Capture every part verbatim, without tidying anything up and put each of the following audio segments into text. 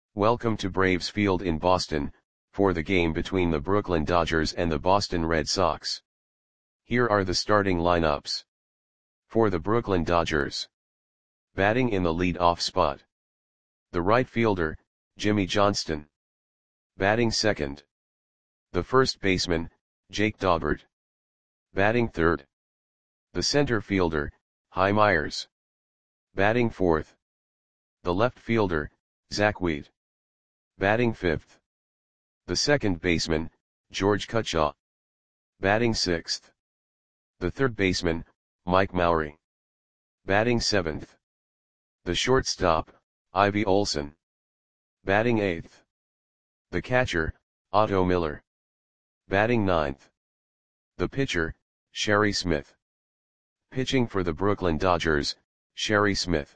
Welcome to Braves Field in Boston, for the game between the Brooklyn Dodgers and the Boston Red Sox. Here are the starting lineups. For the Brooklyn Dodgers. Batting in the lead-off spot. The right fielder, Jimmy Johnston. Batting second. The first baseman, Jake Daubert. Batting third. The center fielder, Hy Myers. Batting fourth. The left fielder, Zach Wheat. Batting fifth. The second baseman, George Cutshaw. Batting sixth. The third baseman, Mike Mowrey. Batting seventh. The shortstop, Ivy Olson. Batting eighth. The catcher, Otto Miller. Batting ninth. The pitcher, Sherry Smith. Pitching for the Brooklyn Dodgers, Sherry Smith.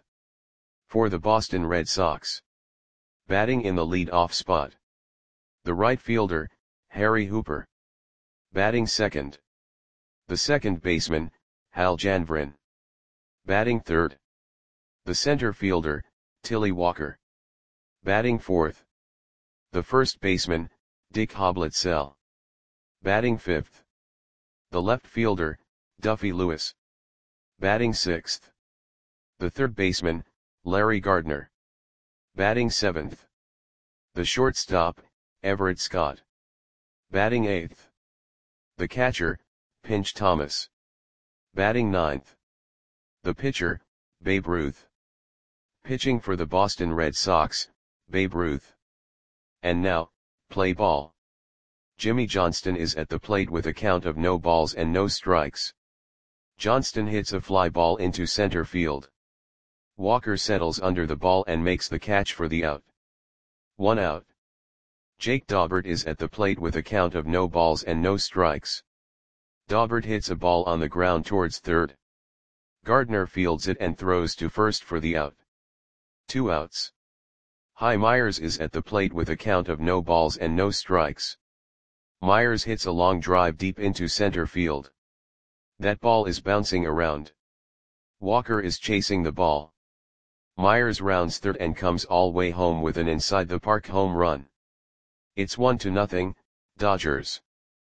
For the Boston Red Sox. Batting in the lead-off spot. The right fielder, Harry Hooper. Batting second. The second baseman, Hal Janvrin. Batting third. The center fielder, Tilly Walker. Batting fourth. The first baseman, Dick Hobletzel. Batting fifth. The left fielder, Duffy Lewis. Batting sixth. The third baseman, Larry Gardner. Batting seventh. The shortstop, Everett Scott. Batting eighth. The catcher, Pinch Thomas. Batting ninth. The pitcher, Babe Ruth. Pitching for the Boston Red Sox, Babe Ruth. And now, play ball. Jimmy Johnston is at the plate with a count of no balls and no strikes. Johnston hits a fly ball into center field. Walker settles under the ball and makes the catch for the out. One out. Jake Daubert is at the plate with a count of no balls and no strikes. Daubert hits a ball on the ground towards third. Gardner fields it and throws to first for the out. Two outs. Hy Myers is at the plate with a count of no balls and no strikes. Myers hits a long drive deep into center field. That ball is bouncing around. Walker is chasing the ball. Myers rounds third and comes all way home with an inside-the-park home run. It's one to nothing, Dodgers.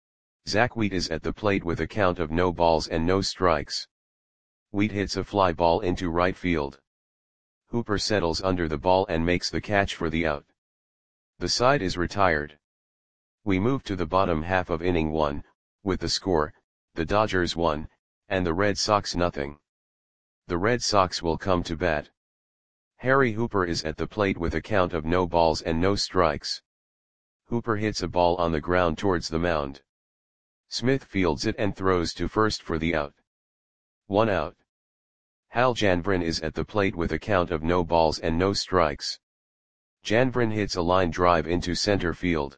Zach Wheat is at the plate with a count of no balls and no strikes. Wheat hits a fly ball into right field. Hooper settles under the ball and makes the catch for the out. The side is retired. We move to the bottom half of inning one, with the score, the Dodgers one, and the Red Sox nothing. The Red Sox will come to bat. Harry Hooper is at the plate with a count of no balls and no strikes. Hooper hits a ball on the ground towards the mound. Smith fields it and throws to first for the out. One out. Hal Janvrin is at the plate with a count of no balls and no strikes. Janvrin hits a line drive into center field.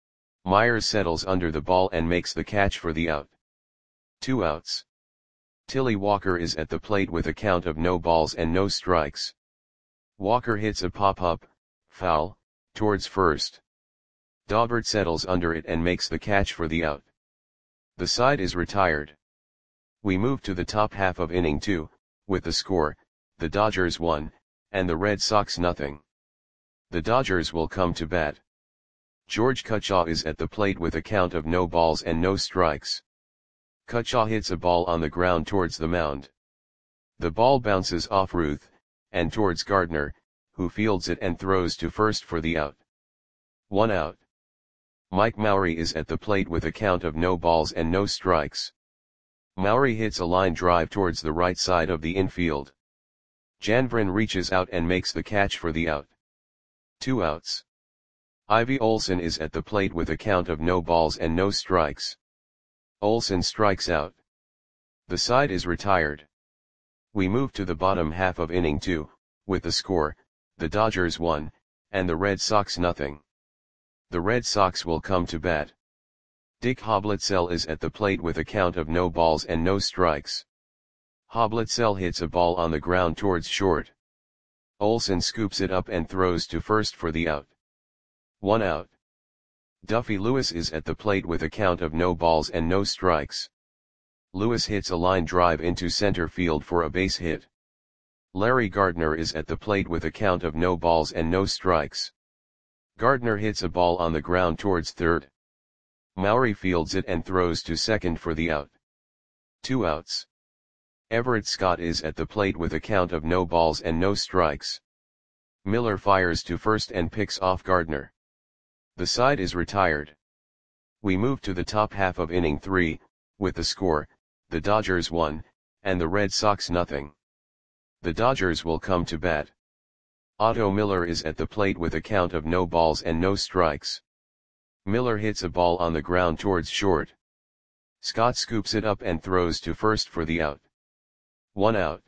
Myers settles under the ball and makes the catch for the out. Two outs. Tilly Walker is at the plate with a count of no balls and no strikes. Walker hits a pop-up, foul, towards first. Daubert settles under it and makes the catch for the out. The side is retired. We move to the top half of inning two, with the score, the Dodgers one, and the Red Sox nothing. The Dodgers will come to bat. George Cutshaw is at the plate with a count of no balls and no strikes. Cutshaw hits a ball on the ground towards the mound. The ball bounces off Ruth, and towards Gardner, who fields it and throws to first for the out. One out. Mike Mowrey is at the plate with a count of no balls and no strikes. Mowrey hits a line drive towards the right side of the infield. Janvrin reaches out and makes the catch for the out. Two outs. Ivy Olson is at the plate with a count of no balls and no strikes. Olson strikes out. The side is retired. We move to the bottom half of inning two, with the score, the Dodgers one, and the Red Sox nothing. The Red Sox will come to bat. Dick Hobletzel is at the plate with a count of no balls and no strikes. Hobletzel hits a ball on the ground towards short. Olson scoops it up and throws to first for the out. One out. Duffy Lewis is at the plate with a count of no balls and no strikes. Lewis hits a line drive into center field for a base hit. Larry Gardner is at the plate with a count of no balls and no strikes. Gardner hits a ball on the ground towards third. Mowry fields it and throws to second for the out. Two outs. Everett Scott is at the plate with a count of no balls and no strikes. Miller fires to first and picks off Gardner. The side is retired. We move to the top half of inning three, with the score, the Dodgers one, and the Red Sox nothing. The Dodgers will come to bat. Otto Miller is at the plate with a count of no balls and no strikes. Miller hits a ball on the ground towards short. Scott scoops it up and throws to first for the out. One out.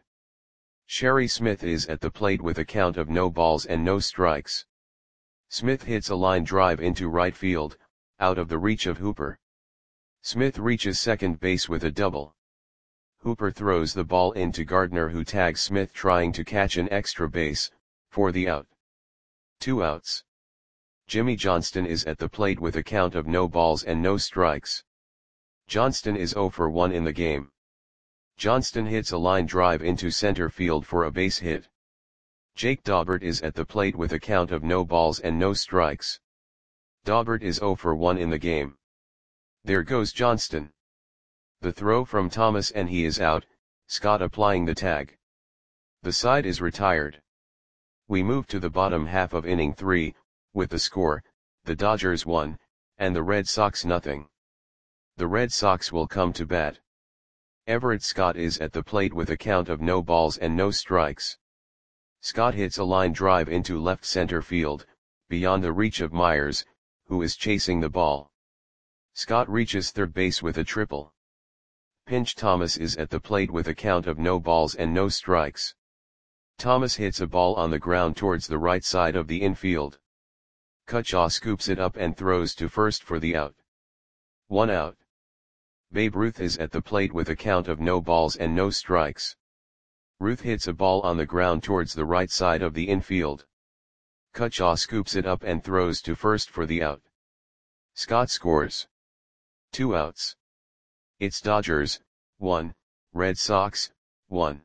Sherry Smith is at the plate with a count of no balls and no strikes. Smith hits a line drive into right field, out of the reach of Hooper. Smith reaches second base with a double. Hooper throws the ball into Gardner, who tags Smith trying to catch an extra base, for the out. Two outs. Jimmy Johnston is at the plate with a count of no balls and no strikes. Johnston is oh for one in the game. Johnston hits a line drive into center field for a base hit. Jake Daubert is at the plate with a count of no balls and no strikes. Daubert is oh for one in the game. There goes Johnston. The throw from Thomas and he is out, Scott applying the tag. The side is retired. We move to the bottom half of inning three, with the score, the Dodgers one, and the Red Sox nothing. The Red Sox will come to bat. Everett Scott is at the plate with a count of no balls and no strikes. Scott hits a line drive into left center field, beyond the reach of Myers, who is chasing the ball. Scott reaches third base with a triple. Pinch Thomas is at the plate with a count of no balls and no strikes. Thomas hits a ball on the ground towards the right side of the infield. Cutchaw scoops it up and throws to first for the out. One out. Babe Ruth is at the plate with a count of no balls and no strikes. Ruth hits a ball on the ground towards the right side of the infield. Cutchaw scoops it up and throws to first for the out. Scott scores. Two outs. It's Dodgers, one, Red Sox, one.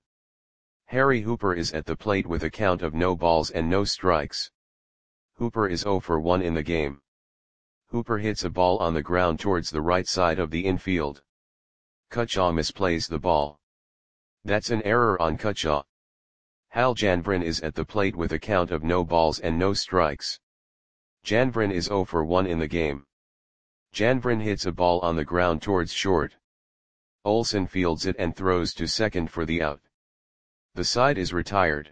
Harry Hooper is at the plate with a count of no balls and no strikes. Hooper is oh for one in the game. Hooper hits a ball on the ground towards the right side of the infield. Cutchaw misplays the ball. That's an error on Cutchaw. Hal Janvrin is at the plate with a count of no balls and no strikes. Janvrin is oh for one in the game. Janvrin hits a ball on the ground towards short. Olsen fields it and throws to second for the out. The side is retired.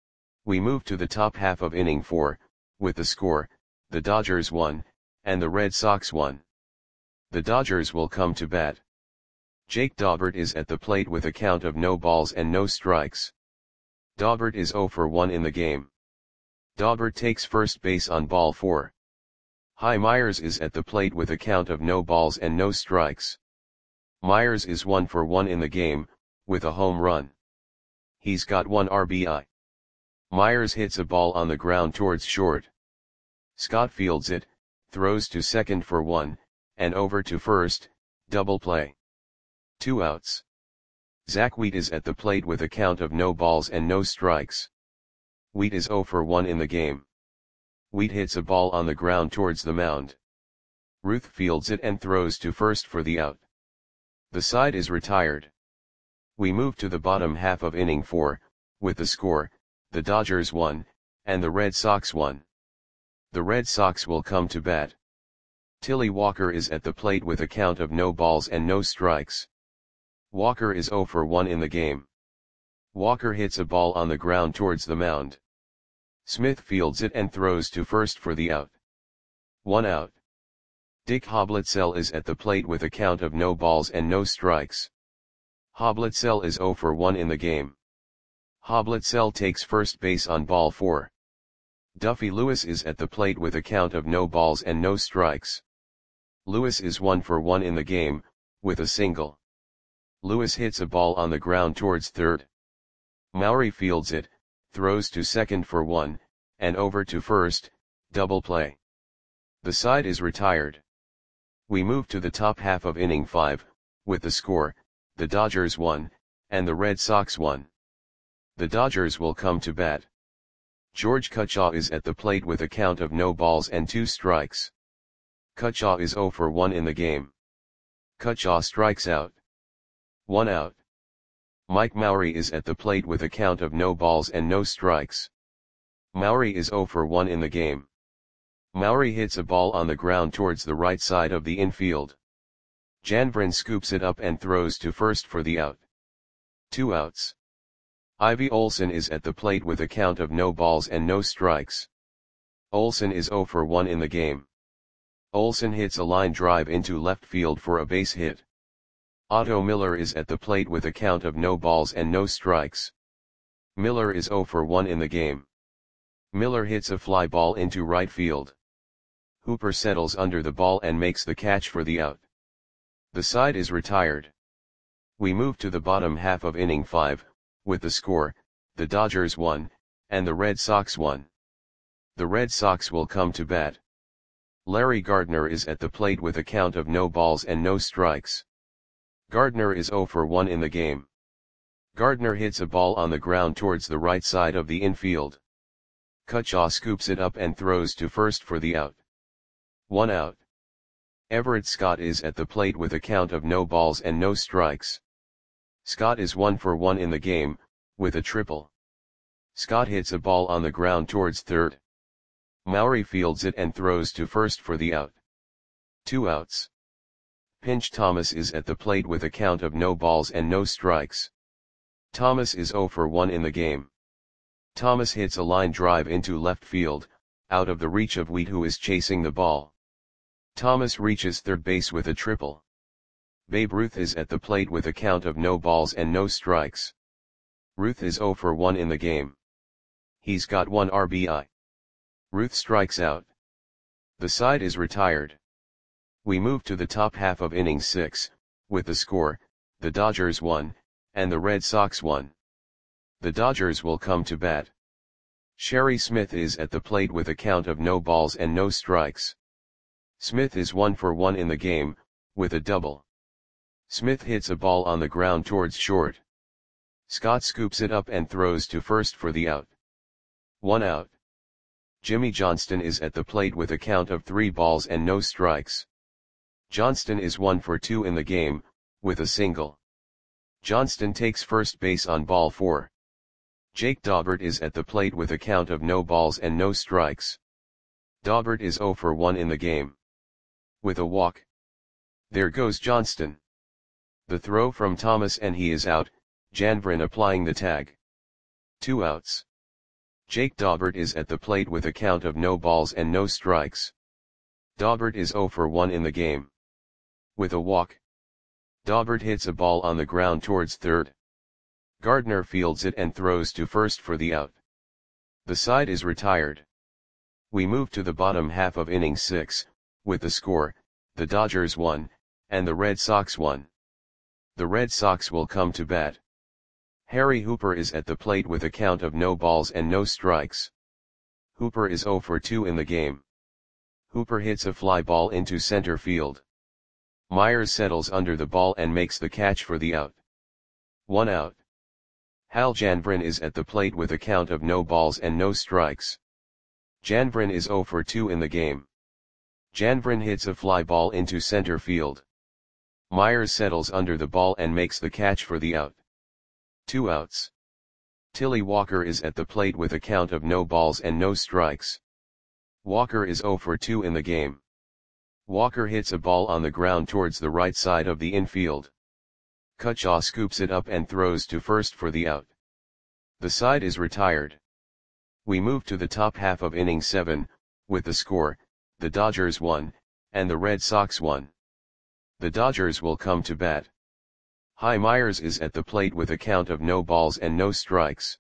We move to the top half of inning four, with the score, the Dodgers one, and the Red Sox one. The Dodgers will come to bat. Jake Daubert is at the plate with a count of no balls and no strikes. Daubert is oh for one in the game. Daubert takes first base on ball four. Hy Myers is at the plate with a count of no balls and no strikes. Myers is one for one in the game, with a home run. He's got one R B I. Myers hits a ball on the ground towards short. Scott fields it, throws to second for one, and over to first, double play. Two outs. Zach Wheat is at the plate with a count of no balls and no strikes. Wheat is oh for one in the game. Wheat hits a ball on the ground towards the mound. Ruth fields it and throws to first for the out. The side is retired. We move to the bottom half of inning four, with the score, the Dodgers one, and the Red Sox one. The Red Sox will come to bat. Tilly Walker is at the plate with a count of no balls and no strikes. Walker is oh for one in the game. Walker hits a ball on the ground towards the mound. Smith fields it and throws to first for the out. One out. Dick Hoblitzell is at the plate with a count of no balls and no strikes. Hoblitzell is oh for one in the game. Hoblitzell takes first base on ball four. Duffy Lewis is at the plate with a count of no balls and no strikes. Lewis is one for one in the game, with a single. Lewis hits a ball on the ground towards third. Mowry fields it, throws to second for one, and over to first, double play. The side is retired. We move to the top half of inning five, with the score, the Dodgers one, and the Red Sox one. The Dodgers will come to bat. George Cutchaw is at the plate with a count of no balls and two strikes. Cutchaw is zero for one in the game. Cutchaw strikes out. One out. Mike Mowry is at the plate with a count of no balls and no strikes. Mowry is zero for one in the game. Mowry hits a ball on the ground towards the right side of the infield. Janvrin scoops it up and throws to first for the out. Two outs. Ivy Olson is at the plate with a count of no balls and no strikes. Olson is zero for one in the game. Olson hits a line drive into left field for a base hit. Otto Miller is at the plate with a count of no balls and no strikes. Miller is zero for one in the game. Miller hits a fly ball into right field. Hooper settles under the ball and makes the catch for the out. The side is retired. We move to the bottom half of inning five, with the score, the Dodgers won, and the Red Sox won. The Red Sox will come to bat. Larry Gardner is at the plate with a count of no balls and no strikes. Gardner is zero for one in the game. Gardner hits a ball on the ground towards the right side of the infield. Cutchaw scoops it up and throws to first for the out. One out. Everett Scott is at the plate with a count of no balls and no strikes. Scott is one for one in the game, with a triple. Scott hits a ball on the ground towards third. Mowry fields it and throws to first for the out. Two outs. Pinch Thomas is at the plate with a count of no balls and no strikes. Thomas is zero for one in the game. Thomas hits a line drive into left field, out of the reach of Wheat, who is chasing the ball. Thomas reaches third base with a triple. Babe Ruth is at the plate with a count of no balls and no strikes. Ruth is zero for one in the game. He's got one R B I. Ruth strikes out. The side is retired. We move to the top half of inning six, with the score, the Dodgers won, and the Red Sox won. The Dodgers will come to bat. Sherry Smith is at the plate with a count of no balls and no strikes. Smith is one for one in the game, with a double. Smith hits a ball on the ground towards short. Scott scoops it up and throws to first for the out. One out. Jimmy Johnston is at the plate with a count of three balls and no strikes. Johnston is one for two in the game, with a single. Johnston takes first base on ball four. Jake Daubert is at the plate with a count of no balls and no strikes. Daubert is zero for one in the game. With a walk. There goes Johnston. The throw from Thomas and he is out, Janvrin applying the tag. Two outs. Jake Daubert is at the plate with a count of no balls and no strikes. Daubert is zero for one in the game. With a walk. Daubert hits a ball on the ground towards third. Gardner fields it and throws to first for the out. The side is retired. We move to the bottom half of inning six, with the score, the Dodgers won, and the Red Sox won. The Red Sox will come to bat. Harry Hooper is at the plate with a count of no balls and no strikes. Hooper is zero for two in the game. Hooper hits a fly ball into center field. Myers settles under the ball and makes the catch for the out. One out. Hal Janvrin is at the plate with a count of no balls and no strikes. Janvrin is zero for two in the game. Janvrin hits a fly ball into center field. Myers settles under the ball and makes the catch for the out. Two outs. Tilly Walker is at the plate with a count of no balls and no strikes. Walker is zero for two in the game. Walker hits a ball on the ground towards the right side of the infield. Cutchaw scoops it up and throws to first for the out. The side is retired. We move to the top half of inning seven, with the score, the Dodgers won, and the Red Sox won. The Dodgers will come to bat. Hy Myers is at the plate with a count of no balls and no strikes.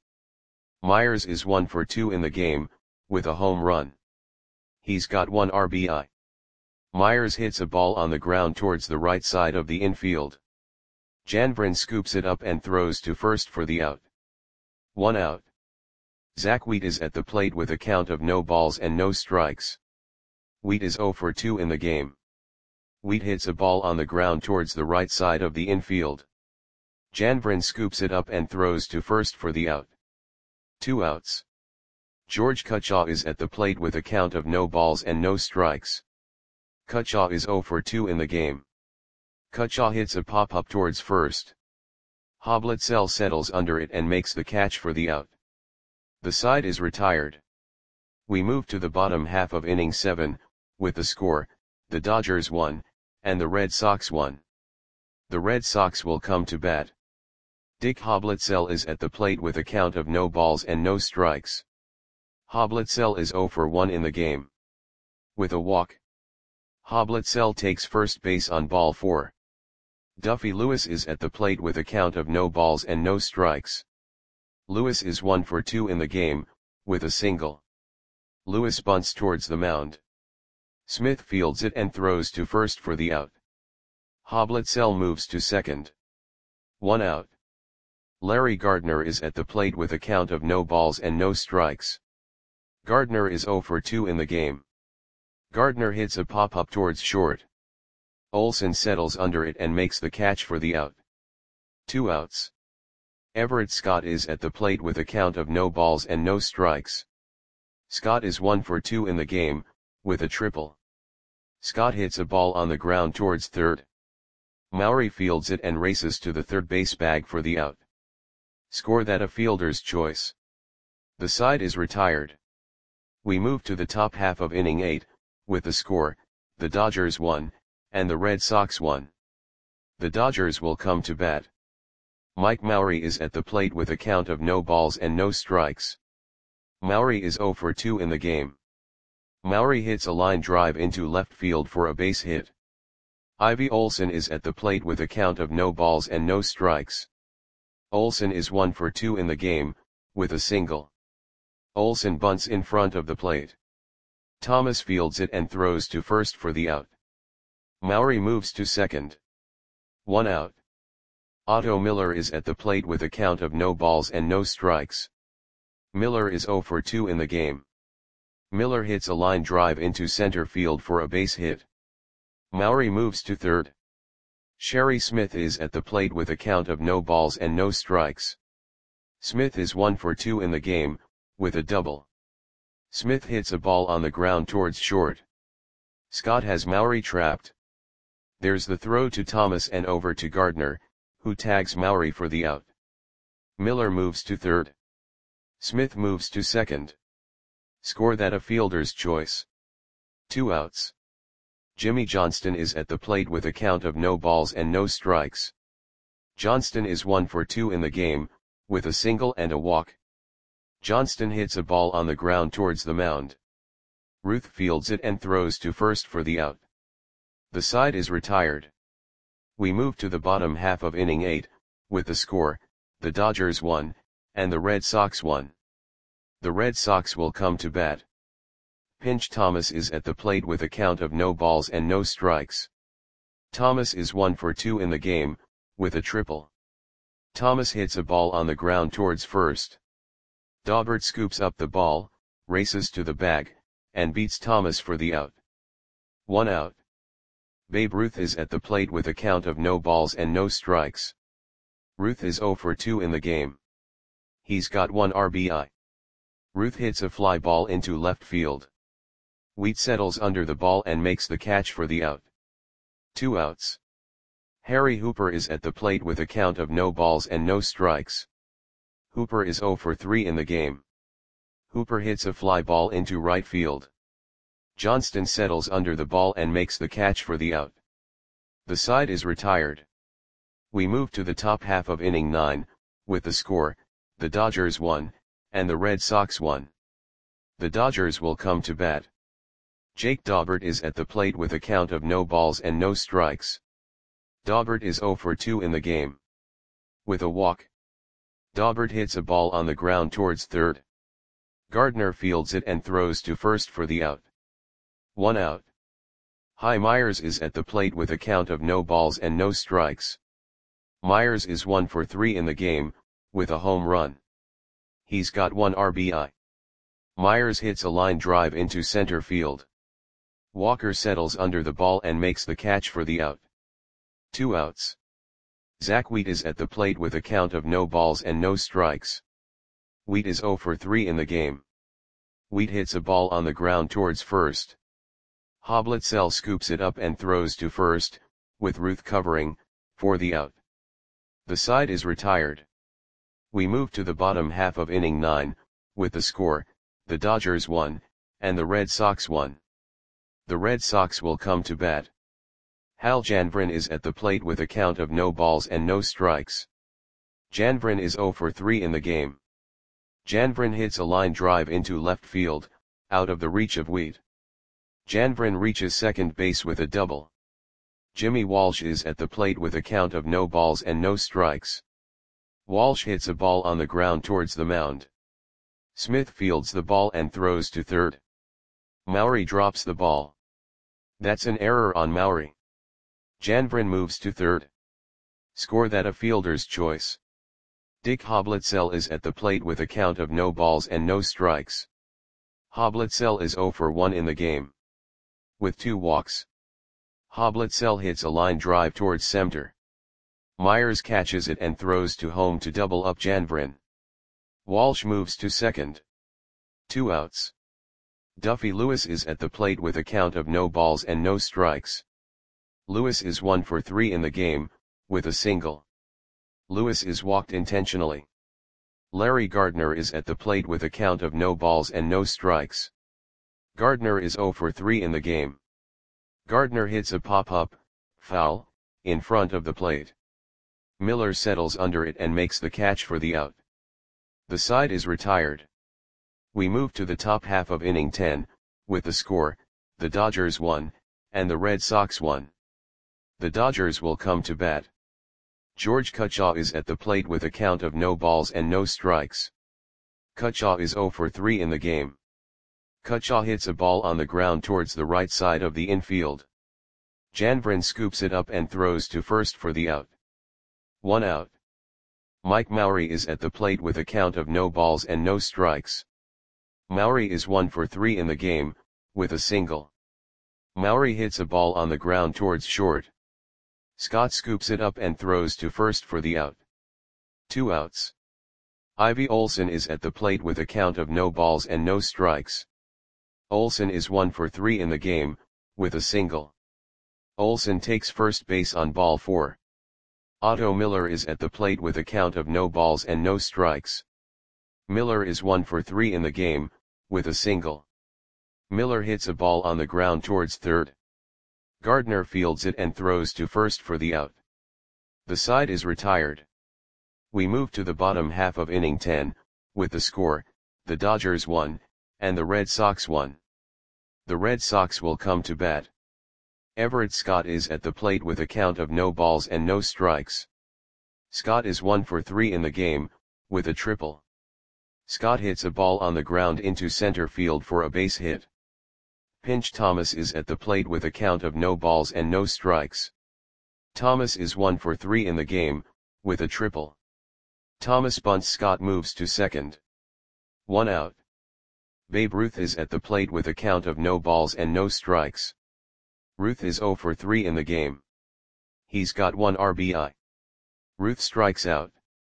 Myers is one for two in the game, with a home run. He's got one R B I. Myers hits a ball on the ground towards the right side of the infield. Janvrin scoops it up and throws to first for the out. One out. Zach Wheat is at the plate with a count of no balls and no strikes. Wheat is zero for two in the game. Wheat hits a ball on the ground towards the right side of the infield. Janvrin scoops it up and throws to first for the out. Two outs. George Cutchaw is at the plate with a count of no balls and no strikes. Cutchaw is zero for two in the game. Cutchaw hits a pop-up towards first. Hoblitzell settles under it and makes the catch for the out. The side is retired. We move to the bottom half of inning seven, with the score, the Dodgers won, and the Red Sox won. The Red Sox will come to bat. Dick Hoblitzell is at the plate with a count of no balls and no strikes. Hoblitzell is zero for one in the game. With a walk. Hoblitzell takes first base on ball four. Duffy Lewis is at the plate with a count of no balls and no strikes. Lewis is one for two in the game, with a single. Lewis bunts towards the mound. Smith fields it and throws to first for the out. Hoblitzell moves to second. One out. Larry Gardner is at the plate with a count of no balls and no strikes. Gardner is zero for two in the game. Gardner hits a pop-up towards short. Olson settles under it and makes the catch for the out. Two outs. Everett Scott is at the plate with a count of no balls and no strikes. Scott is one for two in the game, with a triple. Scott hits a ball on the ground towards third. Mowry fields it and races to the third base bag for the out. Score that a fielder's choice. The side is retired. We move to the top half of inning eight, with the score, the Dodgers won, and the Red Sox won. The Dodgers will come to bat. Mike Mowry is at the plate with a count of no balls and no strikes. Mowry is zero for two in the game. Mowry hits a line drive into left field for a base hit. Ivy Olson is at the plate with a count of no balls and no strikes. Olson is one for two in the game, with a single. Olson bunts in front of the plate. Thomas fields it and throws to first for the out. Mowry moves to second. One out. Otto Miller is at the plate with a count of no balls and no strikes. Miller is zero for two in the game. Miller hits a line drive into center field for a base hit. Mowry moves to third. Sherry Smith is at the plate with a count of no balls and no strikes. Smith is one for two in the game, with a double. Smith hits a ball on the ground towards short. Scott has Mowry trapped. There's the throw to Thomas and over to Gardner, who tags Mowry for the out. Miller moves to third. Smith moves to second. Score that a fielder's choice. Two outs. Jimmy Johnston is at the plate with a count of no balls and no strikes. Johnston is one for two in the game, with a single and a walk. Johnston hits a ball on the ground towards the mound. Ruth fields it and throws to first for the out. The side is retired. We move to the bottom half of inning eight, with the score, the Dodgers won, and the Red Sox won. The Red Sox will come to bat. Pinch Thomas is at the plate with a count of no balls and no strikes. Thomas is one for two in the game, with a triple. Thomas hits a ball on the ground towards first. Daubert scoops up the ball, races to the bag, and beats Thomas for the out. One out. Babe Ruth is at the plate with a count of no balls and no strikes. Ruth is zero for two in the game. He's got one R B I. Ruth hits a fly ball into left field. Wheat settles under the ball and makes the catch for the out. Two outs. Harry Hooper is at the plate with a count of no balls and no strikes. Hooper is zero for three in the game. Hooper hits a fly ball into right field. Johnston settles under the ball and makes the catch for the out. The side is retired. We move to the top half of inning nine, with the score, the Dodgers won, and the Red Sox won. The Dodgers will come to bat. Jake Daubert is at the plate with a count of no balls and no strikes. Daubert is zero for two in the game. With a walk. Daubert hits a ball on the ground towards third. Gardner fields it and throws to first for the out. One out. Hy Myers is at the plate with a count of no balls and no strikes. Myers is one for three in the game, with a home run. He's got one R B I. Myers hits a line drive into center field. Walker settles under the ball and makes the catch for the out. Two outs. Zach Wheat is at the plate with a count of no balls and no strikes. Wheat is zero for three in the game. Wheat hits a ball on the ground towards first. Hoblitzell scoops it up and throws to first, with Ruth covering, for the out. The side is retired. We move to the bottom half of inning nine, with the score, the Dodgers won, and the Red Sox won. The Red Sox will come to bat. Hal Janvrin is at the plate with a count of no balls and no strikes. Janvrin is zero for three in the game. Janvrin hits a line drive into left field, out of the reach of Wheat. Janvrin reaches second base with a double. Jimmy Walsh is at the plate with a count of no balls and no strikes. Walsh hits a ball on the ground towards the mound. Smith fields the ball and throws to third. Mowry drops the ball. That's an error on Mowry. Janvrin moves to third. Score that a fielder's choice. Dick Hoblitzell is at the plate with a count of no balls and no strikes. Hoblitzell is zero for one in the game. With two walks. Hoblitzell hits a line drive towards center. Myers catches it and throws to home to double up Janvrin. Walsh moves to second. Two outs. Duffy Lewis is at the plate with a count of no balls and no strikes. Lewis is one for three in the game, with a single. Lewis is walked intentionally. Larry Gardner is at the plate with a count of no balls and no strikes. Gardner is zero for three in the game. Gardner hits a pop-up, foul, in front of the plate. Miller settles under it and makes the catch for the out. The side is retired. We move to the top half of inning ten, with the score, the Dodgers won, and the Red Sox won. The Dodgers will come to bat. George Kutshaw is at the plate with a count of no balls and no strikes. Kutshaw is zero for three in the game. Kutshaw hits a ball on the ground towards the right side of the infield. Janvrin scoops it up and throws to first for the out. One out. Mike Mowry is at the plate with a count of no balls and no strikes. Mowry is one for three in the game, with a single. Mowry hits a ball on the ground towards short. Scott scoops it up and throws to first for the out. Two outs. Ivy Olson is at the plate with a count of no balls and no strikes. Olson is one for three in the game, with a single. Olson takes first base on ball four. Otto Miller is at the plate with a count of no balls and no strikes. Miller is one for three in the game, with a single. Miller hits a ball on the ground towards third. Gardner fields it and throws to first for the out. The side is retired. We move to the bottom half of inning ten, with the score, the Dodgers won, and the Red Sox won. The Red Sox will come to bat. Everett Scott is at the plate with a count of no balls and no strikes. Scott is one for three in the game, with a triple. Scott hits a ball on the ground into center field for a base hit. Pinch Thomas is at the plate with a count of no balls and no strikes. Thomas is one for three in the game, with a triple. Thomas bunts. Scott moves to second. One out. Babe Ruth is at the plate with a count of no balls and no strikes. Ruth is zero for three in the game. He's got one R B I. Ruth strikes out.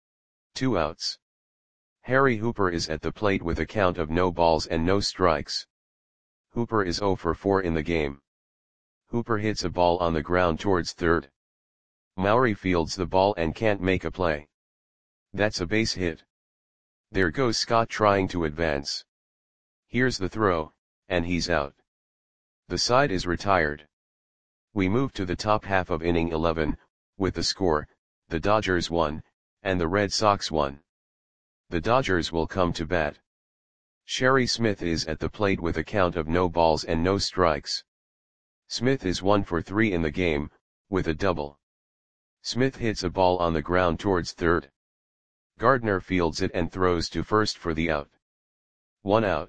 Two outs. Harry Hooper is at the plate with a count of no balls and no strikes. Hooper is zero for four in the game. Hooper hits a ball on the ground towards third. Mowry fields the ball and can't make a play. That's a base hit. There goes Scott trying to advance. Here's the throw, and he's out. The side is retired. We move to the top half of inning eleven, with the score, the Dodgers won, and the Red Sox won. The Dodgers will come to bat. Sherry Smith is at the plate with a count of no balls and no strikes. Smith is one for three in the game, with a double. Smith hits a ball on the ground towards third. Gardner fields it and throws to first for the out. One out.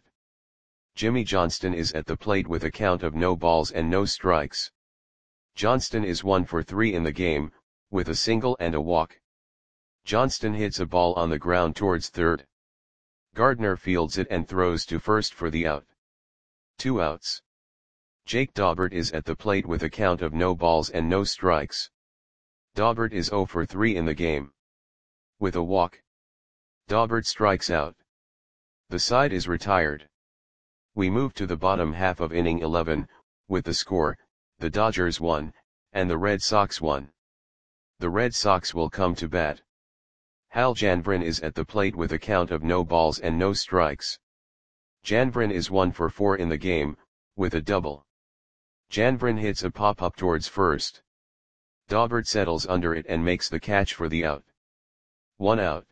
Jimmy Johnston is at the plate with a count of no balls and no strikes. Johnston is one for three in the game, with a single and a walk. Johnston hits a ball on the ground towards third. Gardner fields it and throws to first for the out. Two outs. Jake Daubert is at the plate with a count of no balls and no strikes. Daubert is zero for three in the game. With a walk. Daubert strikes out. The side is retired. We move to the bottom half of inning eleven, with the score, the Dodgers won, and the Red Sox won. The Red Sox will come to bat. Hal Janvrin is at the plate with a count of no balls and no strikes. Janvrin is one for four in the game, with a double. Janvrin hits a pop-up towards first. Daubert settles under it and makes the catch for the out. One out.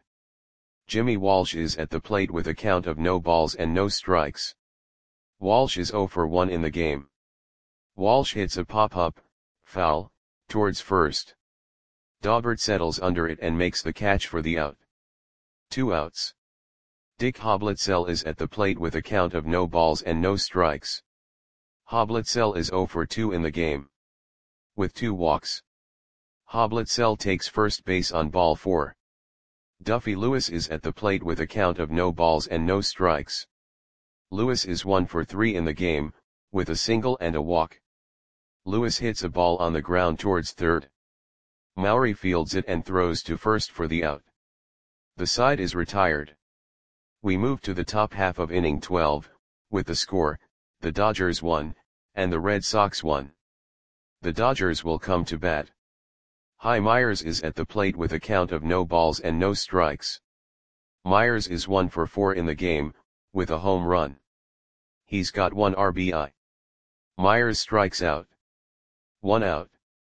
Jimmy Walsh is at the plate with a count of no balls and no strikes. Walsh is zero for one in the game. Walsh hits a pop-up, foul, towards first. Daubert settles under it and makes the catch for the out. Two outs. Dick Hoblitzell is at the plate with a count of no balls and no strikes. Hoblitzell is zero for two in the game. With two walks. Hoblitzell takes first base on ball four. Duffy Lewis is at the plate with a count of no balls and no strikes. Lewis is one for three in the game, with a single and a walk. Lewis hits a ball on the ground towards third. Mowry fields it and throws to first for the out. The side is retired. We move to the top half of inning twelve, with the score, the Dodgers won, and the Red Sox won. The Dodgers will come to bat. Hy Myers is at the plate with a count of no balls and no strikes. Myers is one for four in the game, with a home run. He's got one R B I. Myers strikes out. One out.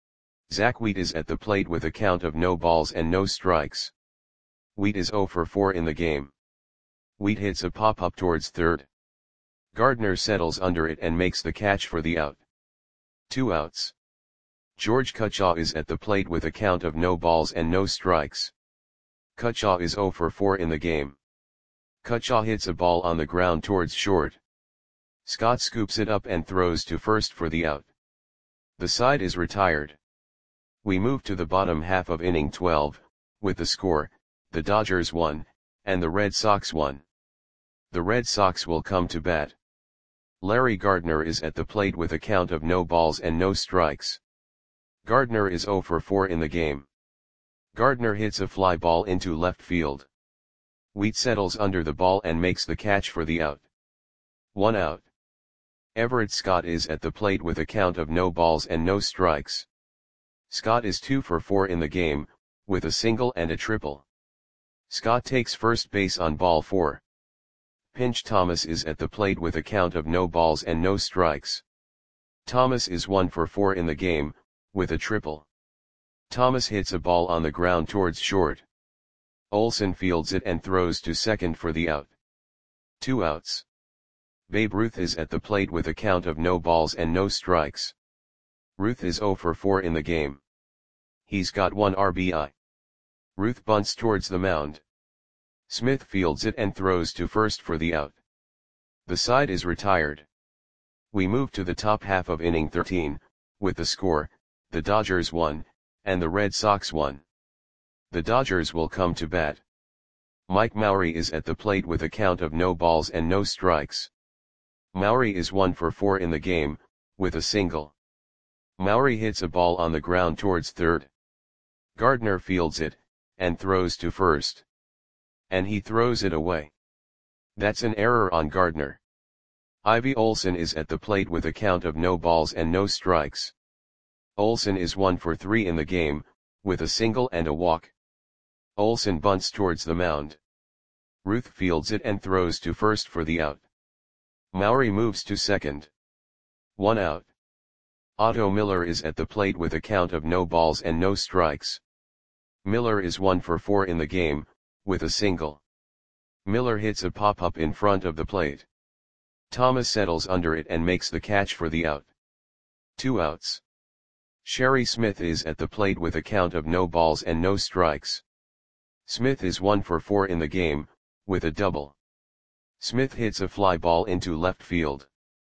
Zach Wheat is at the plate with a count of no balls and no strikes. Wheat is zero for four in the game. Wheat hits a pop-up towards third. Gardner settles under it and makes the catch for the out. Two outs. George Kutshaw is at the plate with a count of no balls and no strikes. Kutshaw is zero for four in the game. Kutshaw hits a ball on the ground towards short. Scott scoops it up and throws to first for the out. The side is retired. We move to the bottom half of inning twelve, with the score, the Dodgers won, and the Red Sox won. The Red Sox will come to bat. Larry Gardner is at the plate with a count of no balls and no strikes. Gardner is zero for four in the game. Gardner hits a fly ball into left field. Wheat settles under the ball and makes the catch for the out. One out. Everett Scott is at the plate with a count of no balls and no strikes. Scott is two for four in the game, with a single and a triple. Scott takes first base on ball four. Pinch Thomas is at the plate with a count of no balls and no strikes. Thomas is one for four in the game, with a triple. Thomas hits a ball on the ground towards short. Olson fields it and throws to second for the out. Two outs. Babe Ruth is at the plate with a count of no balls and no strikes. Ruth is zero for four in the game. He's got one R B I. Ruth bunts towards the mound. Smith fields it and throws to first for the out. The side is retired. We move to the top half of inning thirteen, with the score, the Dodgers won, and the Red Sox won. The Dodgers will come to bat. Mike Mowry is at the plate with a count of no balls and no strikes. Mowry is one for four in the game, with a single. Mowry hits a ball on the ground towards third. Gardner fields it, and throws to first. And he throws it away. That's an error on Gardner. Ivy Olson is at the plate with a count of no balls and no strikes. Olson is one for three in the game, with a single and a walk. Olson bunts towards the mound. Ruth fields it and throws to first for the out. Mowry moves to second. One out. Otto Miller is at the plate with a count of no balls and no strikes. Miller is one for four in the game, with a single. Miller hits a pop-up in front of the plate. Thomas settles under it and makes the catch for the out. Two outs. Sherry Smith is at the plate with a count of no balls and no strikes. Smith is one for four in the game, with a double. Smith hits a fly ball into left field.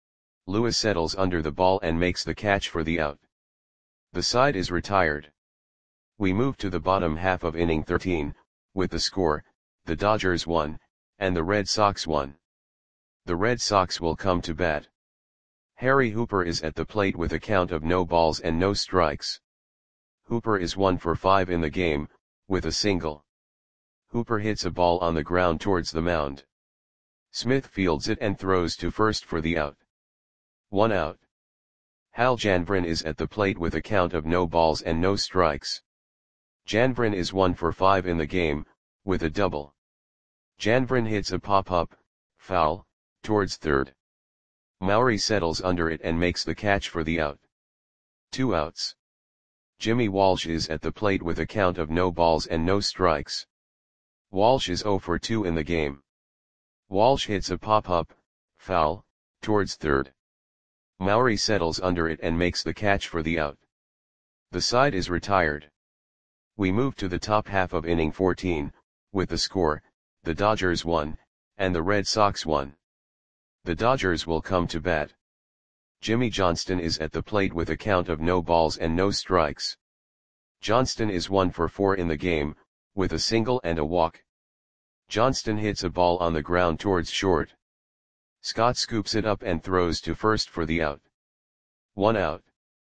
Lewis settles under the ball and makes the catch for the out. The side is retired. We move to the bottom half of inning thirteen, with the score, the Dodgers won, and the Red Sox won. The Red Sox will come to bat. Harry Hooper is at the plate with a count of no balls and no strikes. Hooper is one for five in the game, with a single. Hooper hits a ball on the ground towards the mound. Smith fields it and throws to first for the out. One out. Hal Janvrin is at the plate with a count of no balls and no strikes. Janvrin is one for five in the game, with a double. Janvrin hits a pop-up, foul, towards third. Mowrey settles under it and makes the catch for the out. Two outs. Jimmy Walsh is at the plate with a count of no balls and no strikes. Walsh is zero for two in the game. Walsh hits a pop-up, foul, towards third. Mowrey settles under it and makes the catch for the out. The side is retired. We move to the top half of inning fourteen, with the score, the Dodgers won, and the Red Sox won. The Dodgers will come to bat. Jimmy Johnston is at the plate with a count of no balls and no strikes. Johnston is one for four in the game, with a single and a walk. Johnston hits a ball on the ground towards short. Scott scoops it up and throws to first for the out. One out.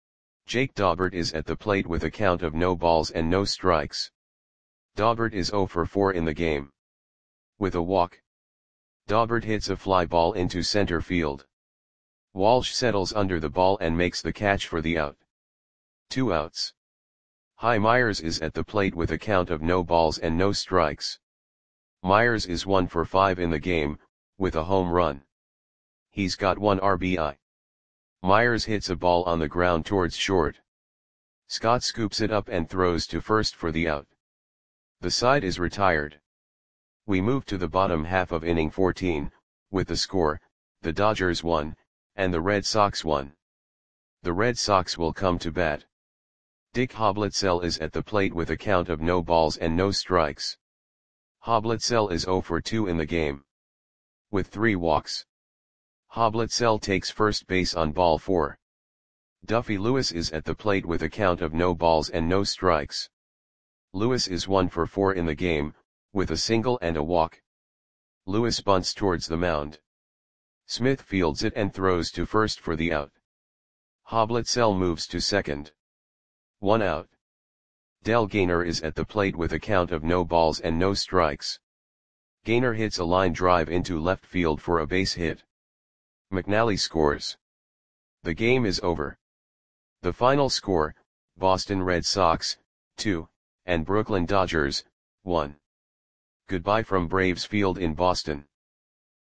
Jake Daubert is at the plate with a count of no balls and no strikes. Daubert is zero for four in the game. With a walk. Daubert hits a fly ball into center field. Walsh settles under the ball and makes the catch for the out. Two outs. Hy Myers is at the plate with a count of no balls and no strikes. Myers is one for five in the game, with a home run. He's got one R B I. Myers hits a ball on the ground towards short. Scott scoops it up and throws to first for the out. The side is retired. We move to the bottom half of inning fourteen, with the score, the Dodgers won, and the Red Sox won. The Red Sox will come to bat. Dick Hoblitzell is at the plate with a count of no balls and no strikes. Hoblitzell is zero for two in the game. With three walks. Hoblitzell takes first base on ball four. Duffy Lewis is at the plate with a count of no balls and no strikes. Lewis is one for four in the game, with a single and a walk. Lewis bunts towards the mound. Smith fields it and throws to first for the out. Hoblitzell moves to second. One out. Del Gaynor is at the plate with a count of no balls and no strikes. Gaynor hits a line drive into left field for a base hit. McNally scores. The game is over. The final score, Boston Red Sox, two, and Brooklyn Dodgers, one. Goodbye from Braves Field in Boston.